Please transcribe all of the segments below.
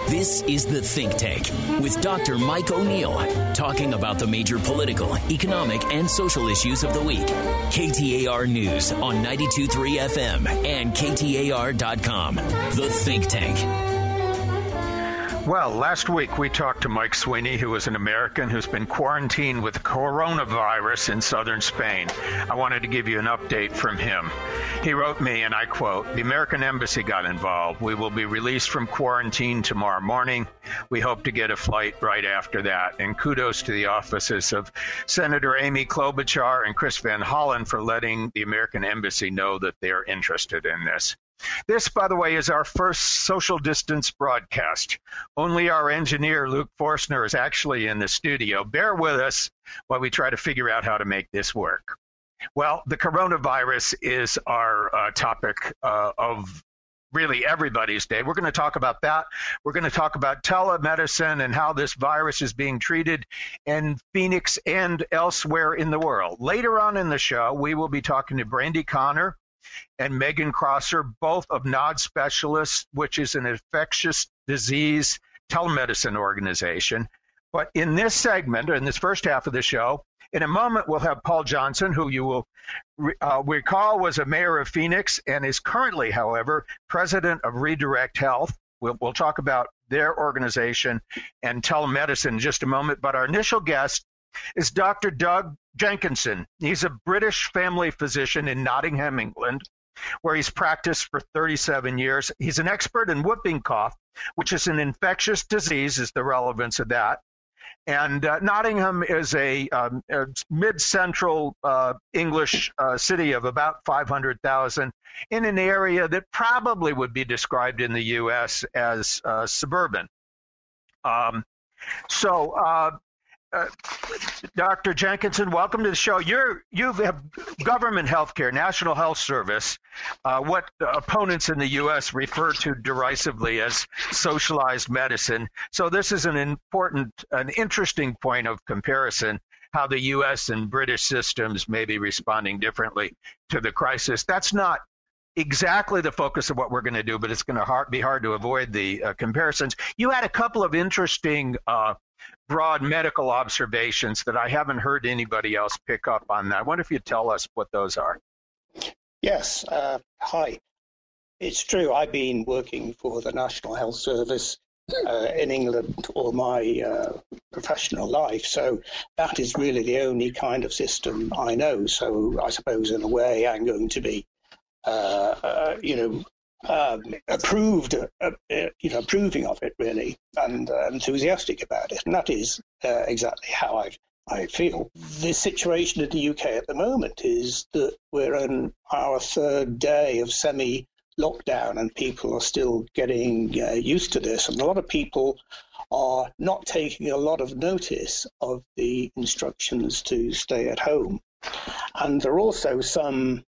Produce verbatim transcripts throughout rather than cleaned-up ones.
This is The Think Tank with Doctor Mike O'Neill, talking about the major political, economic, and social issues of the week. K T A R News on ninety-two point three F M and K T A R dot com. The Think Tank. Well, last week we talked to Mike Sweeney, who is an American who's been quarantined with coronavirus in southern Spain. I wanted to give you an update from him. He wrote me, and I quote, "The American embassy got involved. We will be released from quarantine tomorrow morning. We hope to get a flight right after that. And kudos to the offices of Senator Amy Klobuchar and Chris Van Hollen for letting the American embassy know that they're interested in this." This, by the way, is our first social distance broadcast. Only our engineer, Luke Forstner, is actually in the studio. Bear with us while we try to figure out how to make this work. Well, the coronavirus is our uh, topic uh, of really everybody's day. We're going to talk about that. We're going to talk about telemedicine and how this virus is being treated in Phoenix and elsewhere in the world. Later on in the show, we will be talking to Brandy Connor and Megan Crosser, both of N O D Specialists, which is an infectious disease telemedicine organization. But in this segment, in this first half of the show, in a moment, we'll have Paul Johnson, who you will uh, recall was a mayor of Phoenix and is currently, however, president of Redirect Health. We'll, we'll talk about their organization and telemedicine in just a moment. But our initial guest is Doctor Doug Jenkinson. He's a British family physician in Nottingham, England, where he's practiced for thirty-seven years. He's an expert in whooping cough, which is an infectious disease, is the relevance of that. And uh, Nottingham is a, um, a mid-central uh, English uh, city of about five hundred thousand in an area that probably would be described in the U S as uh, suburban. Um, so, uh, Uh, Doctor Jenkinson, welcome to the show. You're you have government health care, National Health Service, uh, what opponents in the U S refer to derisively as socialized medicine. So this is an important, an interesting point of comparison, how the U S and British systems may be responding differently to the crisis. That's not exactly the focus of what we're going to do, but it's going to hard, be hard to avoid the uh, comparisons. You had a couple of interesting uh, broad medical observations that I haven't heard anybody else pick up on. That. I wonder if you'd tell us what those are. Yes. Uh, hi. It's true. I've been working for the National Health Service uh, in England all my uh, professional life. So that is really the only kind of system I know. So I suppose in a way I'm going to be, uh, uh, you know, Um, approved, uh, uh, you know, approving of it really, and uh, enthusiastic about it, and that is uh, exactly how I I feel. The situation in the U K at the moment is that we're in our third day of semi-lockdown, and people are still getting uh, used to this, and a lot of people are not taking a lot of notice of the instructions to stay at home, and there are also some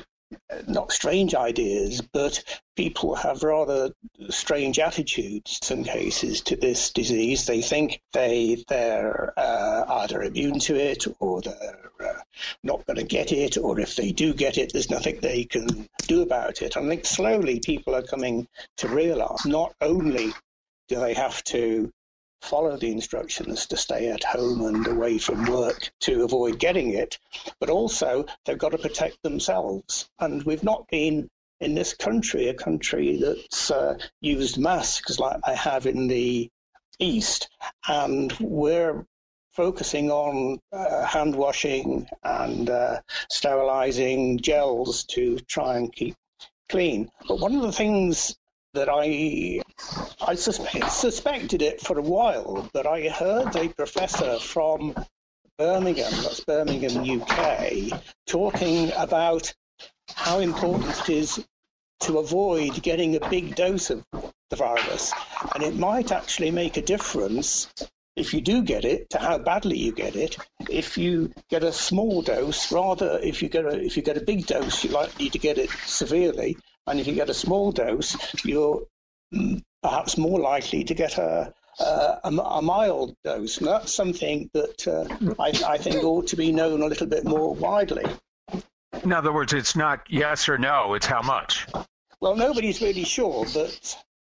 not strange ideas, but people have rather strange attitudes in some cases to this disease. They think they, they're uh, either immune to it or they're uh, not going to get it, or if they do get it, there's nothing they can do about it. I think slowly people are coming to realize not only do they have to follow the instructions to stay at home and away from work to avoid getting it, but also they've got to protect themselves. And we've not been, in this country, a country that's uh, used masks like they have in the East, and we're focusing on uh, hand washing and uh, sterilizing gels to try and keep clean. But one of the things that I I suspect, suspected it for a while, but I heard a professor from Birmingham, that's Birmingham, U K, talking about how important it is to avoid getting a big dose of the virus. And it might actually make a difference if you do get it, to how badly you get it. If you get a small dose, rather, if you get a, if you get a big dose, you're likely to get it severely. And if you get a small dose, you're perhaps more likely to get a, a, a mild dose. And that's something that uh, I, I think ought to be known a little bit more widely. In other words, it's not yes or no, it's how much. Well, nobody's really sure, but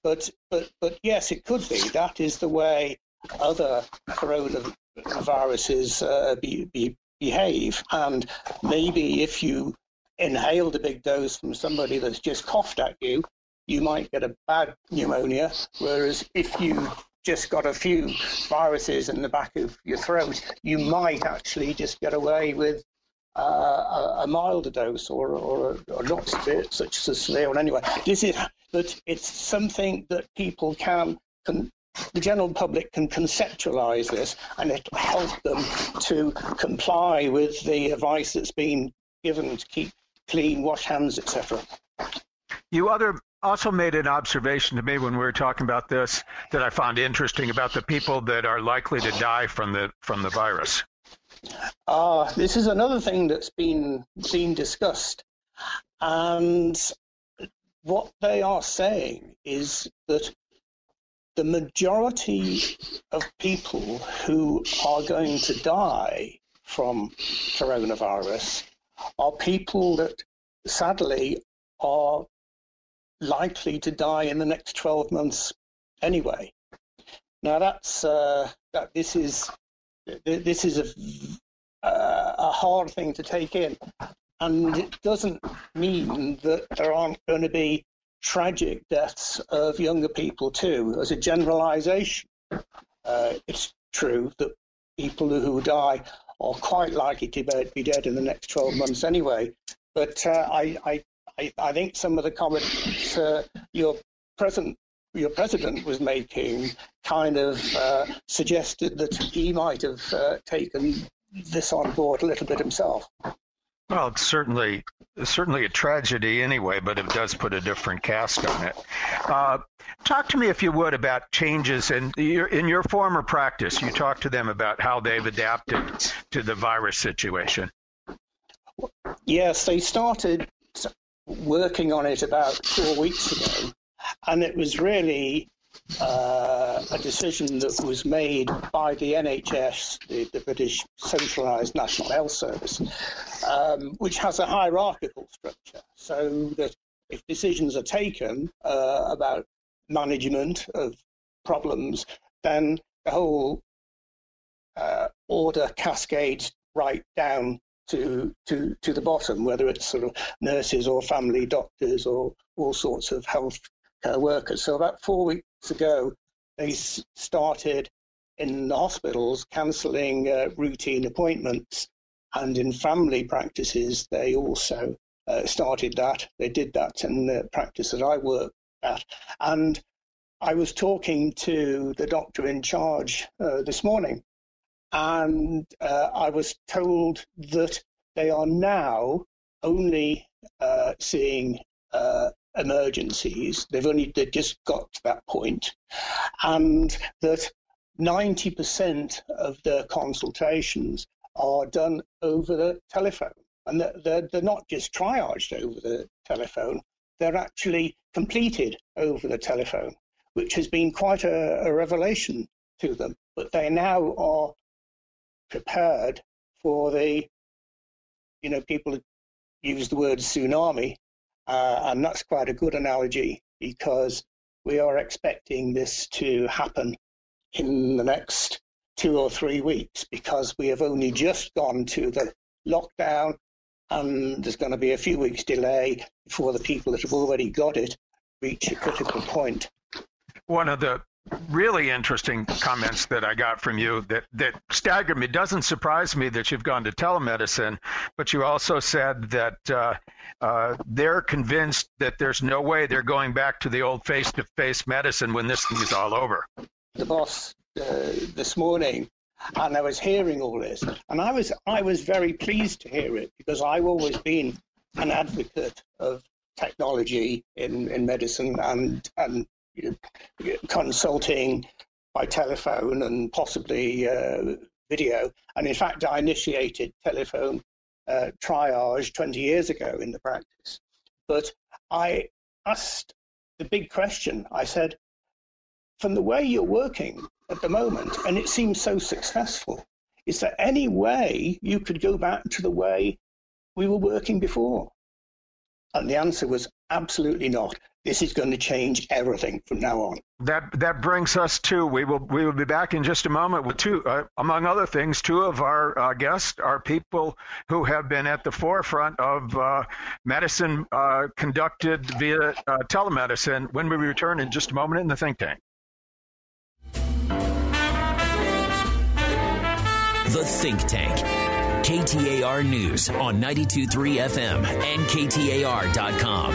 but but but yes, it could be. That is the way other coronaviruses uh, be, be, behave. And maybe if you inhaled a big dose from somebody that's just coughed at you, you might get a bad pneumonia. Whereas if you just got a few viruses in the back of your throat, you might actually just get away with uh, a, a milder dose or, or, or not severe, such as a severe one anyway. This is, but it's something that people can, can the general public can conceptualize this, and it'll help them to comply with the advice that's been given to keep clean, wash hands, et cetera. You other also made an observation to me when we were talking about this that I found interesting about the people that are likely to die from the from the virus. Uh, this is another thing that's been been discussed, and what they are saying is that the majority of people who are going to die from coronavirus are people that sadly are likely to die in the next twelve months anyway. Now that's uh, that this is this is a uh, a hard thing to take in, and it doesn't mean that there aren't going to be tragic deaths of younger people too. As a generalization, uh, it's true that people who die are quite likely to be dead in the next twelve months anyway. But uh, I, I, I, I think some of the comments uh, your present your president was making kind of uh, suggested that he might have uh, taken this on board a little bit himself. Well, it's certainly certainly a tragedy anyway, but it does put a different cast on it. Uh, talk to me, if you would, about changes in your, in your former practice. You talked to them about how they've adapted to the virus situation. Yes, they started working on it about four weeks ago, and it was really uh, a decision that was made by the N H S, the, the British Centralised National Health Service, um, which has a hierarchical structure, so that if decisions are taken uh, about management of problems, then the whole uh, order cascades right down to, to, to the bottom, whether it's sort of nurses or family doctors or all sorts of health care workers. So about four weeks ago, they started in the hospitals cancelling uh, routine appointments, and in family practices they also uh, started that. They did that in the practice that I work at, and I was talking to the doctor in charge uh, this morning, and uh, I was told that they are now only uh, seeing uh, emergencies. They've only they just got to that point, and that ninety percent of their consultations are done over the telephone, and they're, they're not just triaged over the telephone, they're actually completed over the telephone, which has been quite a, a revelation to them. But they now are prepared for the, you know, people use the word tsunami, uh, and that's quite a good analogy, because we are expecting this to happen in the next two or three weeks, because we have only just gone to the lockdown, and there's going to be a few weeks delay before the people that have already got it reach a critical point. One of the really interesting comments that I got from you that, that staggered me. It doesn't surprise me that you've gone to telemedicine, but you also said that uh, uh, they're convinced that there's no way they're going back to the old face-to-face medicine when this thing is all over. The boss uh, this morning, and I was hearing all this, and I was I was very pleased to hear it, because I've always been an advocate of technology in, in medicine and and you know, consulting by telephone and possibly uh, video. And in fact, I initiated telephone uh, triage twenty years ago in the practice. But I asked the big question. I said, from the way you're working at the moment, and it seems so successful, is there any way you could go back to the way we were working before? And the answer was absolutely not. This is going to change everything from now on. That that brings us to, we will we will be back in just a moment with two, uh, among other things, two of our uh, guests are people who have been at the forefront of uh, medicine uh, conducted via uh, telemedicine when we return in just a moment in the Think Tank. The Think Tank. K T A R News on ninety-two point three F M and K T A R dot com.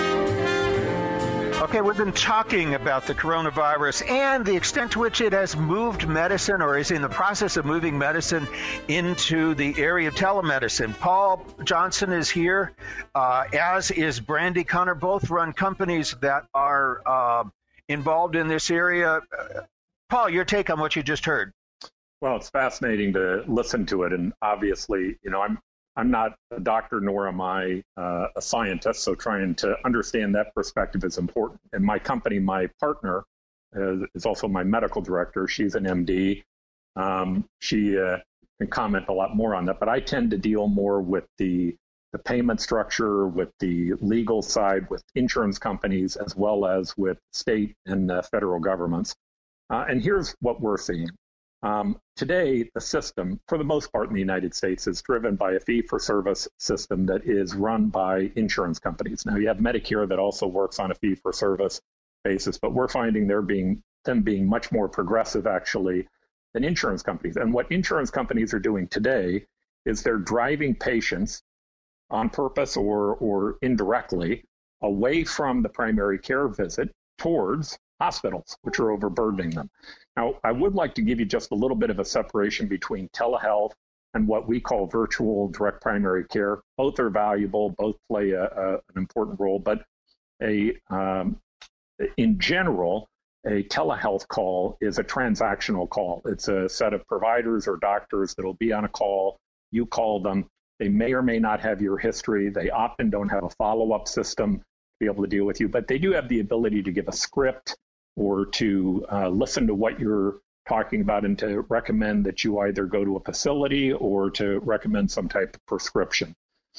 Okay, we've been talking about the coronavirus and the extent to which it has moved medicine or is in the process of moving medicine into the area of telemedicine. Paul Johnson is here, uh, as is Brandy Connor. Both run companies that are uh, involved in this area. Uh, Paul, your take on what you just heard. Well, it's fascinating to listen to it. And obviously, you know, I'm I'm not a doctor, nor am I uh, a scientist. So trying to understand that perspective is important. And my company, my partner, uh, is also my medical director. She's an M D. Um, she uh, can comment a lot more on that. But I tend to deal more with the, the payment structure, with the legal side, with insurance companies, as well as with state and uh, federal governments. Uh, and here's what we're seeing. Um, today, the system, for the most part in the United States, is driven by a fee-for-service system that is run by insurance companies. Now, you have Medicare that also works on a fee-for-service basis, but we're finding they're being, them being much more progressive, actually, than insurance companies. And what insurance companies are doing today is they're driving patients on purpose or, or indirectly away from the primary care visit towards hospitals, which are overburdening them. Now, I would like to give you just a little bit of a separation between telehealth and what we call virtual direct primary care. Both are valuable, both play a, a, an important role, but a um, in general, a telehealth call is a transactional call. It's a set of providers or doctors that will be on a call. You call them. They may or may not have your history. They often don't have a follow-up system to be able to deal with you, but they do have the ability to give a script or to uh, listen to what you're talking about and to recommend that you either go to a facility or to recommend some type of prescription.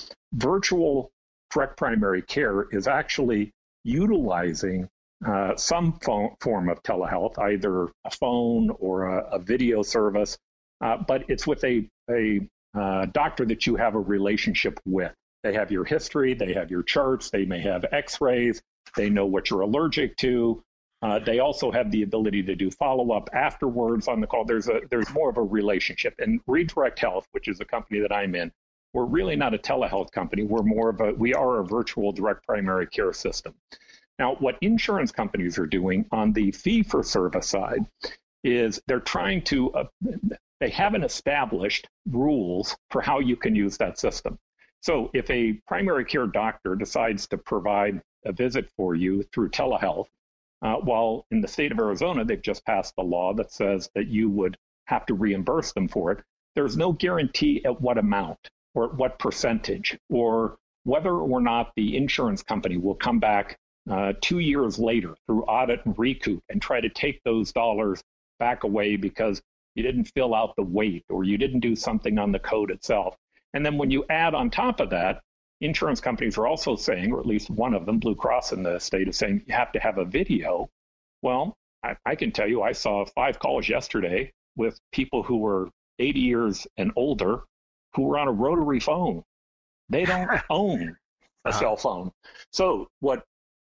Virtual direct primary care is actually utilizing uh, some phone, form of telehealth, either a phone or a, a video service, uh, but it's with a, a uh, doctor that you have a relationship with. They have your history, they have your charts, they may have x-rays, they know what you're allergic to. Uh, they also have the ability to do follow-up afterwards on the call. There's a there's more of a relationship. And Redirect Health, which is a company that I'm in, we're really not a telehealth company. We're more of a, we are a virtual direct primary care system. Now, what insurance companies are doing on the fee-for-service side is they're trying to, uh, they haven't established rules for how you can use that system. So if a primary care doctor decides to provide a visit for you through telehealth, Uh, while in the state of Arizona, they've just passed a law that says that you would have to reimburse them for it. There's no guarantee at what amount or at what percentage or whether or not the insurance company will come back uh, two years later through audit and recoup and try to take those dollars back away because you didn't fill out the weight or you didn't do something on the code itself. And then when you add on top of that, insurance companies are also saying, or at least one of them, Blue Cross in the state, is saying you have to have a video. Well, I, I can tell you I saw five calls yesterday with people who were eighty years and older who were on a rotary phone. They don't own a uh-huh. cell phone. So what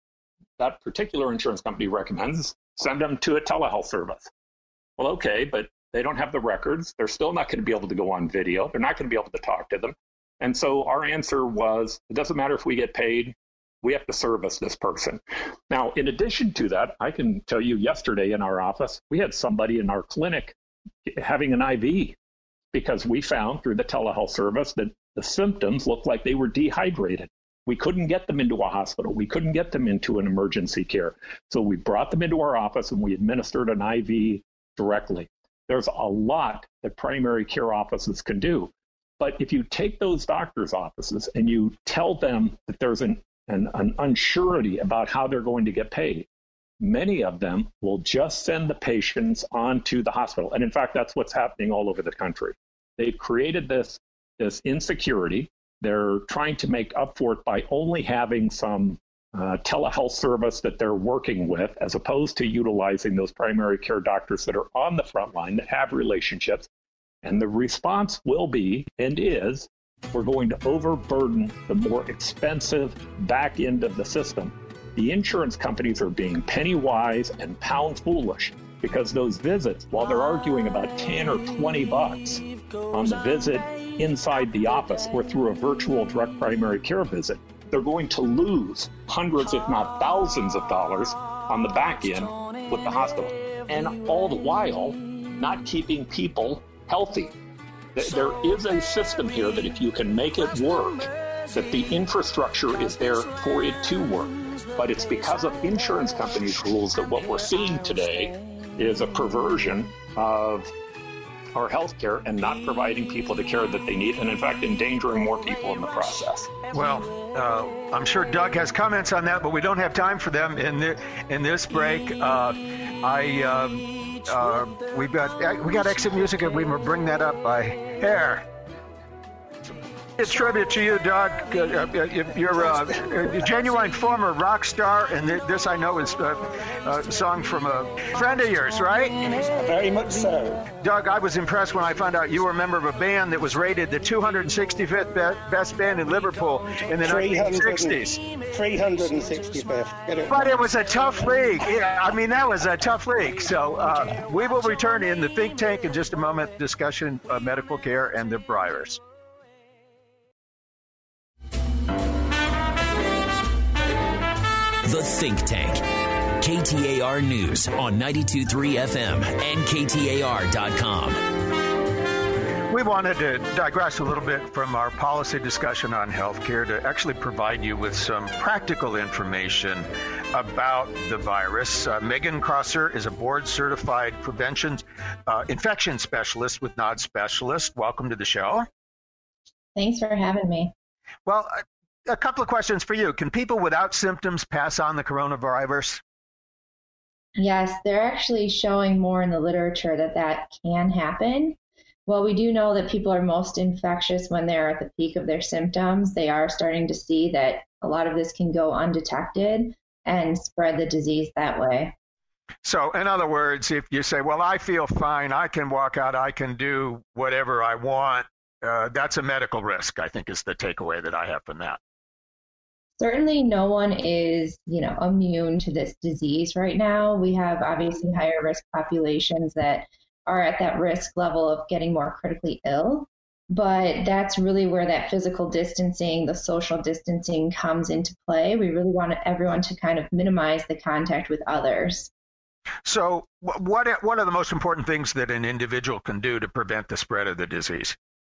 that particular insurance company recommends is send them to a telehealth service. Well, okay, but they don't have the records. They're still not going to be able to go on video. They're not going to be able to talk to them. And so our answer was, it doesn't matter if we get paid, we have to service this person. Now, in addition to that, I can tell you yesterday in our office, we had somebody in our clinic having an I V because we found through the telehealth service that the symptoms looked like they were dehydrated. We couldn't get them into a hospital. We couldn't get them into an emergency care. So we brought them into our office and we administered an I V directly. There's a lot that primary care offices can do. But if you take those doctors' offices and you tell them that there's an, an, an unsurety about how they're going to get paid, many of them will just send the patients on to the hospital. And in fact, that's what's happening all over the country. They've created this, this insecurity They're trying to make up for it by only having some uh, telehealth service that they're working with, as opposed to utilizing those primary care doctors that are on the front line that have relationships. And the response will be, and is, we're going to overburden the more expensive back end of the system. The insurance companies are being penny wise and pound foolish, because those visits, while they're arguing about ten or twenty bucks on the visit inside the office or through a virtual direct primary care visit, they're going to lose hundreds, if not thousands of dollars on the back end with the hospital. And all the while, not keeping people healthy. There is a system here that if you can make it work, that the infrastructure is there for it to work. But it's because of insurance companies' rules that what we're seeing today is a perversion of our health care and not providing people the care that they need, and in fact endangering more people in the process. Well, uh, I'm sure Doug has comments on that, but we don't have time for them in the, in this break. Uh, I um, uh, we've got we got exit music, and we will bring that up by hair. It's tribute to you, Doug. Uh, you're uh, a genuine former rock star, and this I know is a, a song from a friend of yours, right? Very much so. Doug, I was impressed when I found out you were a member of a band that was rated the two hundred sixty-fifth best band in Liverpool in the nineteen sixties. three hundred sixty-fifth. But it was a tough league. Yeah, I mean, that was a tough league. So uh, we will return in the Think Tank in just a moment, discussion of medical care and the virus. The Think Tank. K T A R News on ninety-two point three F M and K T A R dot com. We wanted to digress a little bit from our policy discussion on healthcare to actually provide you with some practical information about the virus. Uh, Megan Crosser is a board-certified prevention uh, infection specialist with Nod Specialist. Welcome to the show. Thanks for having me. Well, a couple of questions for you. Can people without symptoms pass on the coronavirus? Yes, they're actually showing more in the literature that that can happen. While we do know that people are most infectious when they're at the peak of their symptoms, they are starting to see that a lot of this can go undetected and spread the disease that way. So, in other words, if you say, well, I feel fine, I can walk out, I can do whatever I want, uh, that's a medical risk, I think is the takeaway that I have from that. Certainly no one is, you know, immune to this disease right now. We have obviously higher risk populations that are at that risk level of getting more critically ill. But that's really where that physical distancing, the social distancing comes into play. We really want everyone to kind of minimize the contact with others. So what what are the most important things that an individual can do to prevent the spread of the disease?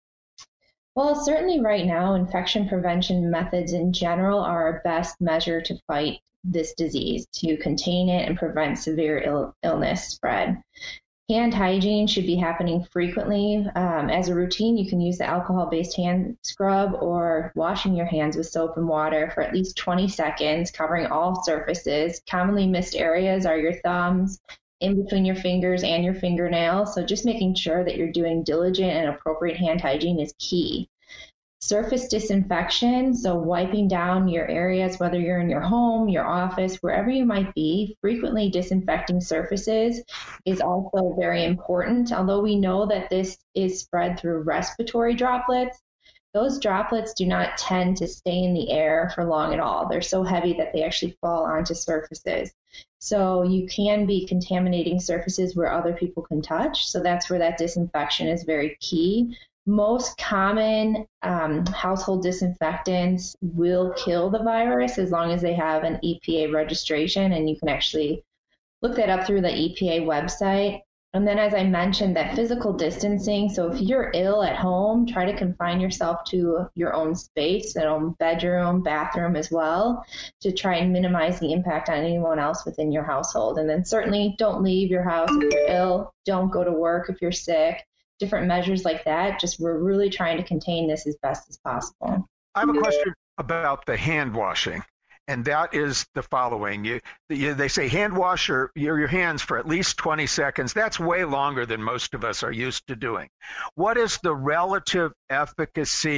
Well, certainly right now, infection prevention methods in general are our best measure to fight this disease, to contain it and prevent severe Ill- illness spread. Hand hygiene should be happening frequently. Um, as a routine, you can use the alcohol-based hand scrub or washing your hands with soap and water for at least twenty seconds, covering all surfaces. Commonly missed areas are your thumbs, in between your fingers and your fingernails. So just making sure that you're doing diligent and appropriate hand hygiene is key. Surface disinfection, so wiping down your areas, whether you're in your home, your office, wherever you might be, frequently disinfecting surfaces is also very important. Although we know that this is spread through respiratory droplets, those droplets do not tend to stay in the air for long at all. They're so heavy that they actually fall onto surfaces. So you can be contaminating surfaces where other people can touch. So that's where that disinfection is very key. Most common um, household disinfectants will kill the virus as long as they have an E P A registration, and you can actually look that up through the E P A website. And then, as I mentioned, that physical distancing. So if you're ill at home, try to confine yourself to your own space, your own bedroom, bathroom as well, to try and minimize the impact on anyone else within your household. And then certainly don't leave your house if you're ill. Don't go to work if you're sick. Different measures like that. Just we're really trying to contain this as best as possible. I have a question about the hand washing. And that is the following. You, you, they say hand wash your, your, your hands for at least twenty seconds. That's way longer than most of us are used to doing. What is the relative efficacy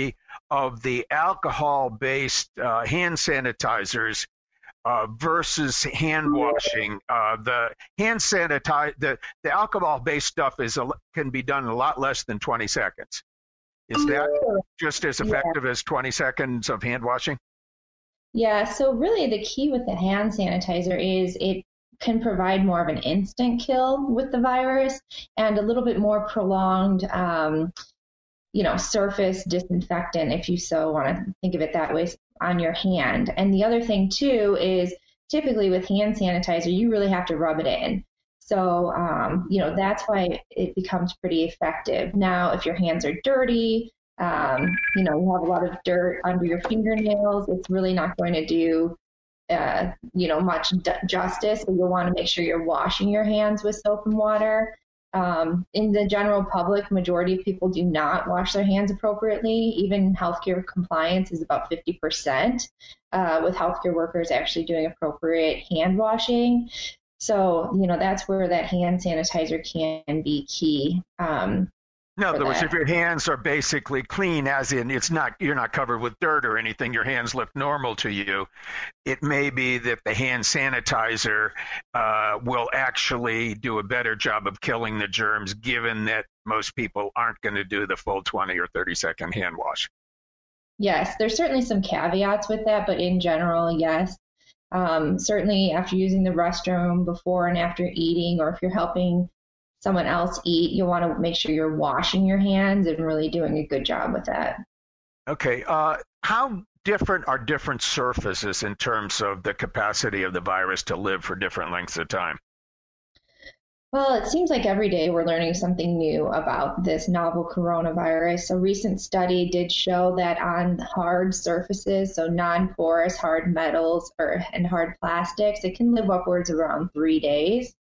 of the alcohol-based uh, hand sanitizers uh, versus hand washing. Uh, the hand sanitize, the, the alcohol-based stuff is a, can be done in a lot less than twenty seconds. Is that just as effective yeah. as twenty seconds of hand washing? Yeah, so really the key with the hand sanitizer is it can provide more of an instant kill with the virus and a little bit more prolonged, um, you know, surface disinfectant, if you so want to think of it that way, on your hand. And the other thing, too, is typically with hand sanitizer, you really have to rub it in. So, um, you know, that's why it becomes pretty effective. Now, if your hands are dirty, um, you know, you have a lot of dirt under your fingernails, it's really not going to do, uh, you know, much d- justice. So you'll want to make sure you're washing your hands with soap and water. Um, in the general public, majority of people do not wash their hands appropriately. Even healthcare compliance is about fifty percent, uh, with healthcare workers actually doing appropriate hand washing. So, you know, that's where that hand sanitizer can be key. Um, in other words, if your hands are basically clean, as in it's not, you're not covered with dirt or anything, your hands look normal to you, it may be that the hand sanitizer uh, will actually do a better job of killing the germs, given that most people aren't going to do the full twenty or thirty second hand wash. Yes, there's certainly some caveats with that, but in general, yes. Um, certainly after using the restroom, before and after eating, or if you're helping someone else eat, you want to make sure you're washing your hands and really doing a good job with that. Okay. Uh, how different are different surfaces in terms of the capacity of the virus to live for different lengths of time? Well, it seems like every day we're learning something new about this novel coronavirus. A recent study did show that on hard surfaces, so non-porous hard metals or and hard plastics, it can live upwards around three days.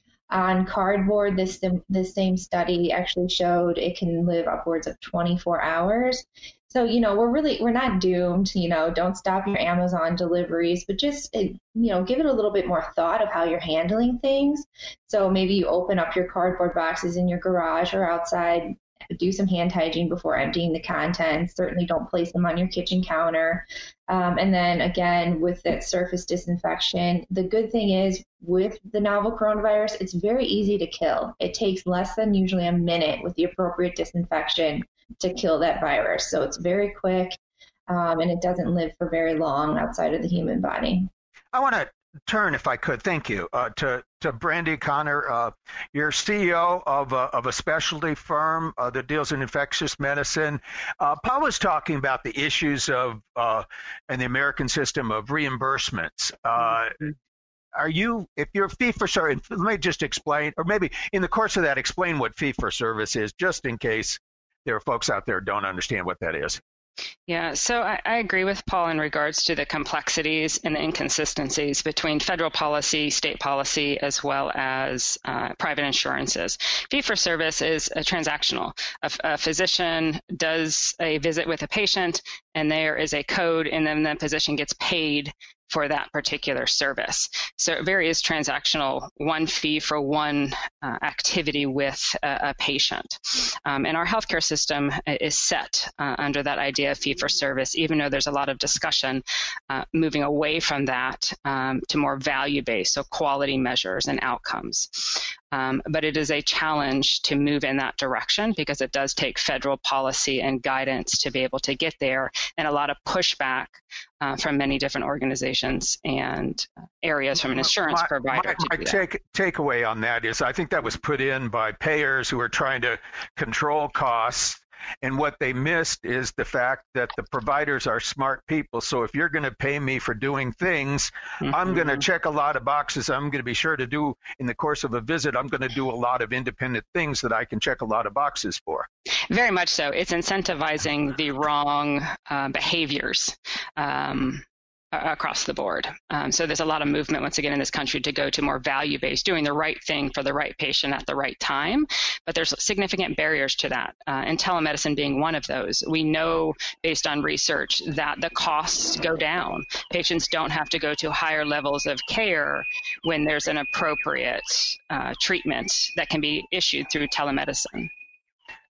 On cardboard, this this same study actually showed it can live upwards of twenty-four hours. So, you know, we're really, we're not doomed, you know, don't stop your Amazon deliveries, but just, you know, give it a little bit more thought of how you're handling things. So maybe you open up your cardboard boxes in your garage or outside, do some hand hygiene before emptying the contents. Certainly don't place them on your kitchen counter. Um, and then again, with that surface disinfection, the good thing is with the novel coronavirus, it's very easy to kill. It takes less than usually a minute with the appropriate disinfection to kill that virus. So it's very quick, um, and it doesn't live for very long outside of the human body. I want to turn, if I could, thank you, uh, to, to Brandy Connor. Uh, you're C E O of a, of a specialty firm uh, that deals in infectious medicine. Uh, Paul was talking about the issues of, uh, in the American system of reimbursements. Uh, mm-hmm. Are you, if you're fee-for-service, let me just explain, or maybe in the course of that, explain what fee-for-service is, just in case there are folks out there who don't understand what that is. Yeah, so I, I agree with Paul in regards to the complexities and the inconsistencies between federal policy, state policy, as well as uh, private insurances. Fee-for-service is a transactional. A, a physician does a visit with a patient, and there is a code, and then the physician gets paid for that particular service. So it varies transactional, one fee for one uh, activity with a, a patient. Um, and our healthcare system is set uh, under that idea of fee for service, even though there's a lot of discussion uh, moving away from that um, to more value-based, so quality measures and outcomes. Um, but it is a challenge to move in that direction because it does take federal policy and guidance to be able to get there, and a lot of pushback uh, from many different organizations and areas from an insurance my, provider. My, to my do take, that. takeaway on that is I think that was put in by payers who are trying to control costs. And what they missed is the fact that the providers are smart people. So if you're going to pay me for doing things, mm-hmm. I'm going to check a lot of boxes. I'm going to be sure to do, in the course of a visit, I'm going to do a lot of independent things that I can check a lot of boxes for. Very much so. It's incentivizing the wrong uh, behaviors um, across the board. Um, so there's a lot of movement, once again, in this country to go to more value-based, doing the right thing for the right patient at the right time. But there's significant barriers to that, uh, and telemedicine being one of those. We know, based on research, that the costs go down. Patients don't have to go to higher levels of care when there's an appropriate uh, treatment that can be issued through telemedicine.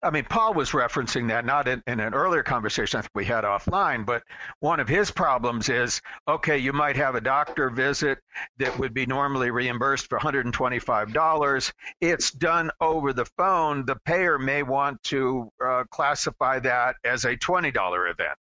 I mean, Paul was referencing that not in, in an earlier conversation I think we had offline, but one of his problems is, okay, you might have a doctor visit that would be normally reimbursed for one hundred twenty-five dollars. It's done over the phone. The payer may want to uh, classify that as a twenty dollars event.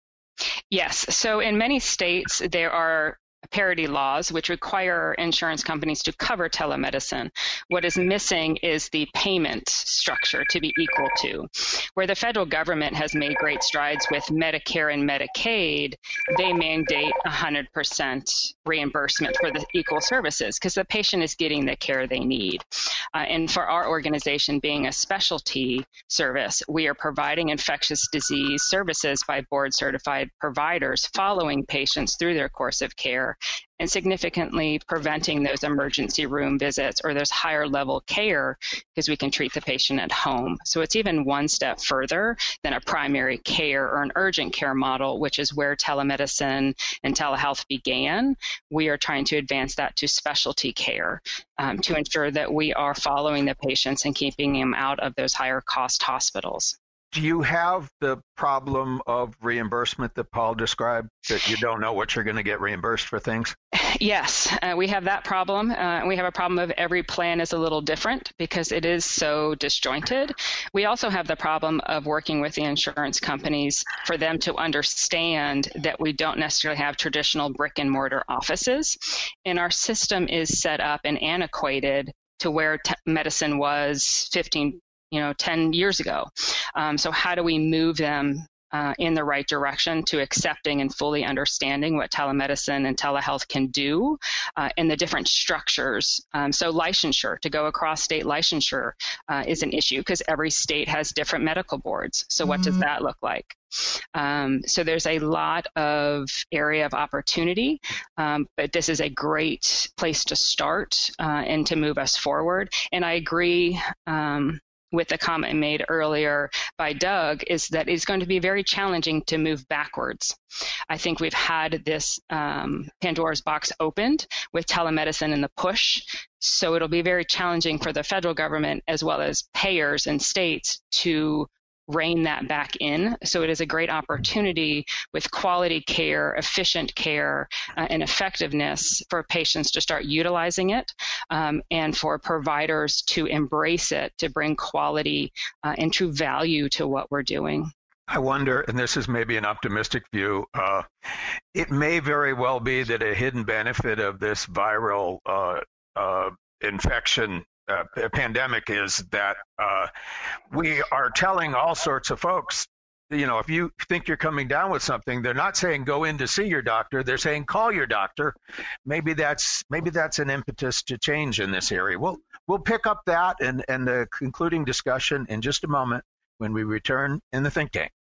Yes. So in many states, there are parity laws which require insurance companies to cover telemedicine. What is missing is the payment structure to be equal to. Where the federal government has made great strides with Medicare and Medicaid, they mandate one hundred percent reimbursement for the equal services because the patient is getting the care they need. Uh, and for our organization being a specialty service, we are providing infectious disease services by board certified providers following patients through their course of care and significantly preventing those emergency room visits or those higher level care because we can treat the patient at home. So it's even one step further than a primary care or an urgent care model, which is where telemedicine and telehealth began. We are trying to advance that to specialty care um, to ensure that we are following the patients and keeping them out of those higher cost hospitals. Do you have the problem of reimbursement that Paul described, that you don't know what you're going to get reimbursed for things? Yes, uh, we have that problem. Uh, we have a problem of every plan is a little different because it is so disjointed. We also have the problem of working with the insurance companies for them to understand that we don't necessarily have traditional brick and mortar offices. And our system is set up and antiquated to where te- medicine was fifteen you know, ten years ago. Um, so how do we move them uh, in the right direction to accepting and fully understanding what telemedicine and telehealth can do uh, in the different structures? Um, so licensure, to go across state licensure uh, is an issue because every state has different medical boards. So what mm-hmm. does that look like? Um, so there's a lot of area of opportunity, um, but this is a great place to start uh, and to move us forward. And I agree um, with the comment made earlier by Doug, is that it's going to be very challenging to move backwards. I think we've had this um, Pandora's box opened with telemedicine and the push, so it'll be very challenging for the federal government as well as payers and states to rein that back in. So it is a great opportunity with quality care, efficient care, uh, and effectiveness for patients to start utilizing it um, and for providers to embrace it, to bring quality uh, and true value to what we're doing. I wonder, and this is maybe an optimistic view, uh, it may very well be that a hidden benefit of this viral uh, uh, infection Uh, pandemic is that uh, we are telling all sorts of folks, you know, if you think you're coming down with something, they're not saying go in to see your doctor. They're saying call your doctor. Maybe that's maybe that's an impetus to change in this area. We'll we'll pick up that and, and the concluding discussion in just a moment when we return in the Think Tank.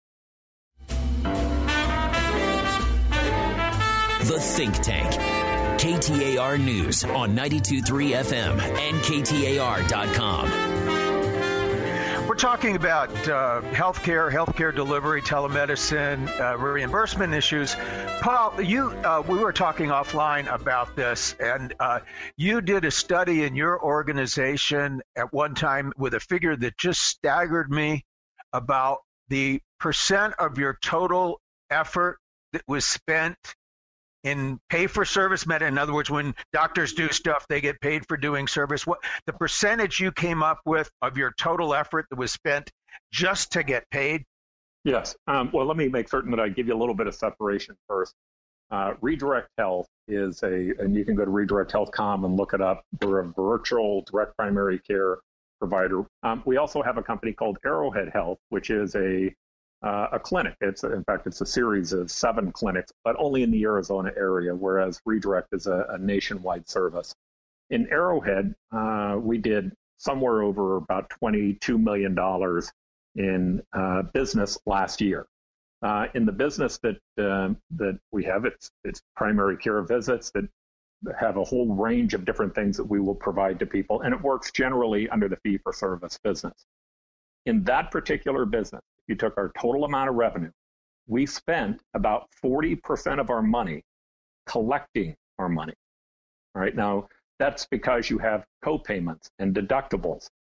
The Think Tank. K T A R News on ninety-two point three F M and K T A R dot com. We're talking about uh, healthcare, healthcare delivery, telemedicine, uh, reimbursement issues. Paul, you uh, we were talking offline about this, and uh, you did a study in your organization at one time with a figure that just staggered me about the percent of your total effort that was spent in pay for service med. In other words, when doctors do stuff, they get paid for doing service. What the percentage you came up with of your total effort that was spent just to get paid? Yes. Um, well, let me make certain that I give you a little bit of separation first. Uh, Redirect Health is a, and you can go to redirect health dot com and look it up. We're a virtual direct primary care provider. Um, we also have a company called Arrowhead Health, which is a Uh, a clinic. It's in fact, it's a series of seven clinics, but only in the Arizona area, whereas Redirect is a, a nationwide service. In Arrowhead, uh, we did somewhere over about twenty-two million dollars in uh, business last year. Uh, in the business that um, that we have, it's it's primary care visits that have a whole range of different things that we will provide to people, and it works generally under the fee-for-service business. In that particular business, you took our total amount of revenue, we spent about forty percent of our money collecting our money. All right, now that's because you have co-payments and deductibles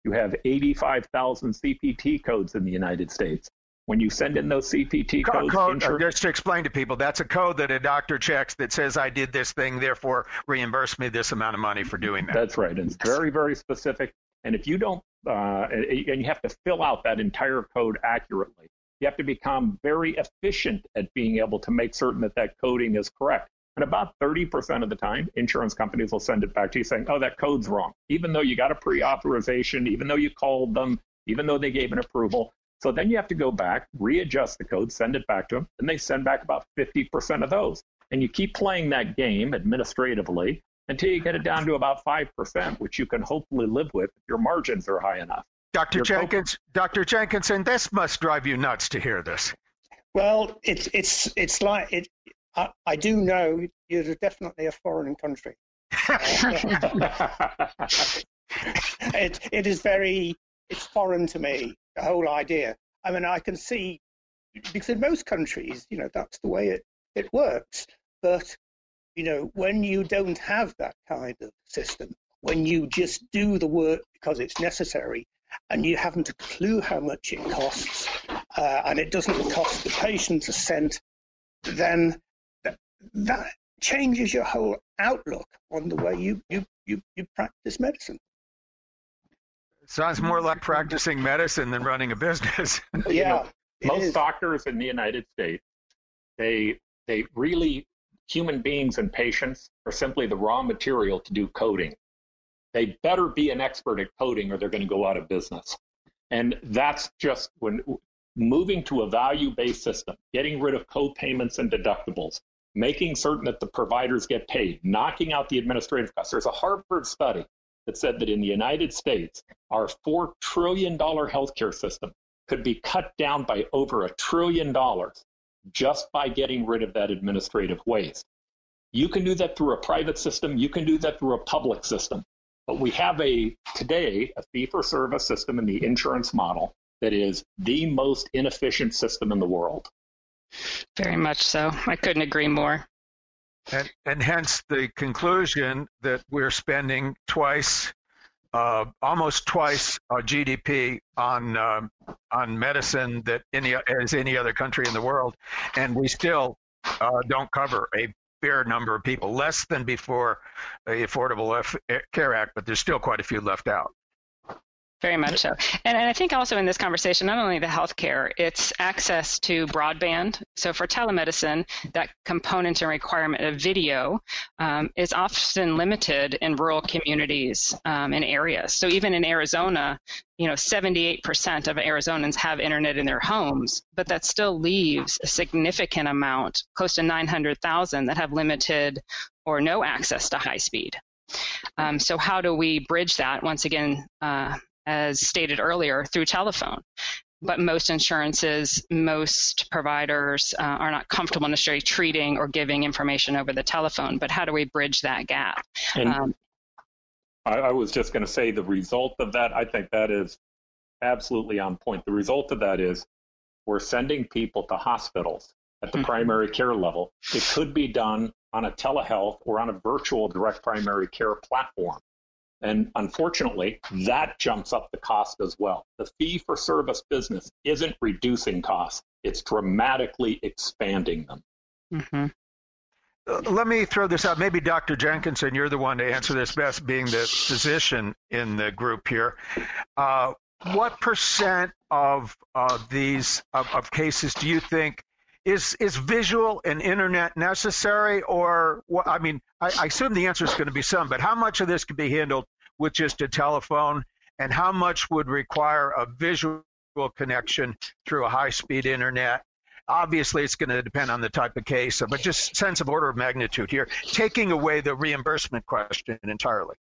You have eighty-five thousand C P T codes in the United States. When you send in those C P T codes, code, insurance, just to explain to people, that's a code that a doctor checks that says I did this thing, therefore reimburse me this amount of money for doing that. That's right. It's very, very specific. And if you don't, uh, and you have to fill out that entire code accurately, you have to become very efficient at being able to make certain that that coding is correct. And about thirty percent of the time, insurance companies will send it back to you saying, oh, that code's wrong, even though you got a pre-authorization, even though you called them, even though they gave an approval. So then you have to go back, readjust the code, send it back to them, and they send back about fifty percent of those. And you keep playing that game administratively until you get it down to about five percent, which you can hopefully live with if your margins are high enough. Doctor Your Jenkins, co- Doctor Jenkinson, this must drive you nuts to hear this. Well, it's it's it's like it. I, I do know you're definitely a foreign country. it it is very it's foreign to me, the whole idea. I mean, I can see, because in most countries, you know, that's the way it, it works. But, you know, when you don't have that kind of system, when you just do the work because it's necessary and you haven't a clue how much it costs, uh, and it doesn't cost the patient a cent, then th- that changes your whole outlook on the way you, you, you, you practice medicine. Sounds more like practicing medicine than running a business. Yeah. You know, most is. doctors in the United States, they they really, human beings and patients are simply the raw material to do coding. They better be an expert at coding or they're going to go out of business. And that's just when moving to a value-based system, getting rid of co-payments and deductibles, making certain that the providers get paid, knocking out the administrative costs. There's a Harvard study that said that in the United States, our four trillion dollars healthcare system could be cut down by over a trillion dollars just by getting rid of that administrative waste. You can do that through a private system. You can do that through a public system. But we have a today a fee-for-service system in the insurance model that is the most inefficient system in the world. Very much so. I couldn't agree more. And, and hence the conclusion that we're spending twice, uh, almost twice our G D P on uh, on medicine that any as any other country in the world, and we still uh, don't cover a fair number of people, less than before the Affordable Care Act, but there's still quite a few left out. Very much so. And, and I think also in this conversation, not only the healthcare, it's access to broadband. So for telemedicine, that component and requirement of video um, is often limited in rural communities um, and areas. So even in Arizona, you know, seventy-eight percent of Arizonans have internet in their homes, but that still leaves a significant amount, close to nine hundred thousand, that have limited or no access to high speed. Um, so how do we bridge that? Once again, uh, as stated earlier, through telephone. But most insurances, most providers uh, are not comfortable necessarily treating or giving information over the telephone. But how do we bridge that gap? And um, I, I was just going to say the result of that, I think that is absolutely on point. The result of that is we're sending people to hospitals at the mm-hmm. primary care level. It could be done on a telehealth or on a virtual direct primary care platform. And unfortunately, that jumps up the cost as well. The fee-for-service business isn't reducing costs. It's dramatically expanding them. Mm-hmm. Uh, let me throw this out. Maybe Doctor Jenkinson, you're the one to answer this best, being the physician in the group here. Uh, what percent of uh, these of, of cases do you think Is is visual and internet necessary, or what? I mean, I, I assume the answer is going to be some, but how much of this could be handled with just a telephone, and how much would require a visual connection through a high-speed internet? Obviously, it's going to depend on the type of case, but just sense of order of magnitude here, taking away the reimbursement question entirely.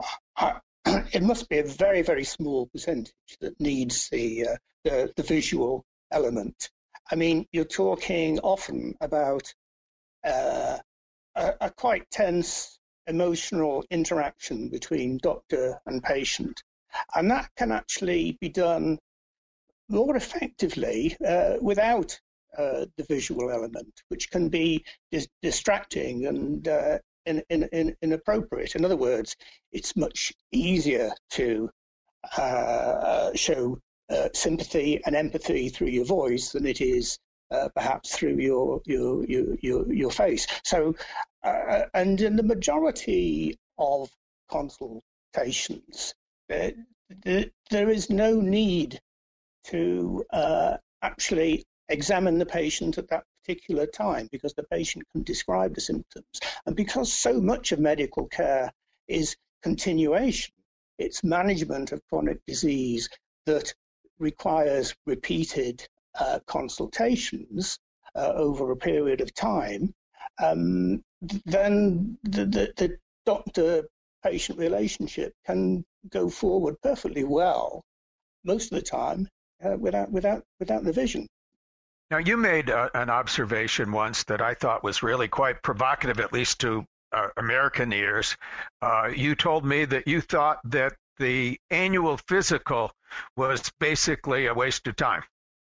It must be a very, very small percentage that needs the uh, the, the visual element. I mean, you're talking often about uh, a, a quite tense emotional interaction between doctor and patient, and that can actually be done more effectively uh, without uh, the visual element, which can be dis- distracting and uh, in, in, in, inappropriate. In other words, it's much easier to uh, show uh, sympathy and empathy through your voice than it is uh, perhaps through your your your your, your face. So, uh, and in the majority of consultations, uh, th- there is no need to uh, actually examine the patient at that particular time, because the patient can describe the symptoms. And because so much of medical care is continuation, it's management of chronic disease that requires repeated uh, consultations uh, over a period of time, um, then the, the, the doctor-patient relationship can go forward perfectly well most of the time uh, without, without, without the vision. Now, you made uh, an observation once that I thought was really quite provocative, at least to uh, American ears. Uh, you told me that you thought that the annual physical was basically a waste of time.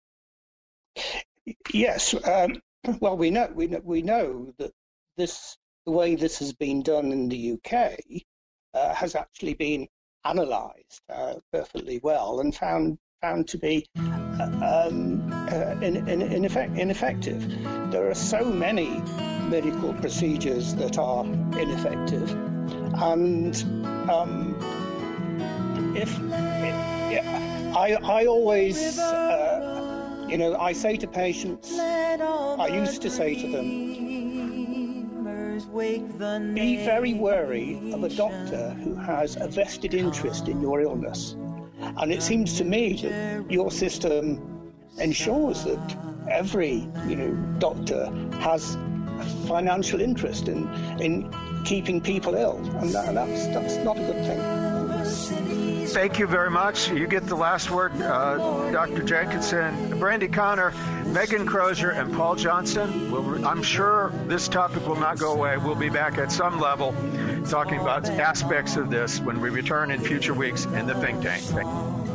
Yes. Um, well, we know, we know we know that this the way this has been done in the U K uh, has actually been analysed uh, perfectly well and found found to be uh, um, uh, in, in, in effect, ineffective. There are so many medical procedures that are ineffective, and um, if it, yeah, I, I always, uh, you know, I say to patients, I used to say to them, be very wary of a doctor who has a vested interest in your illness. And it seems to me that your system ensures that every, you know, doctor has a financial interest in in keeping people ill, and that, that's that's not a good thing. Thank you very much. You get the last word, uh, Doctor Jenkinson. Brandy Connor, Megan Crozier, and Paul Johnson. We'll, I'm sure this topic will not go away. We'll be back at some level talking about aspects of this when we return in future weeks in the Think Tank. Thank you.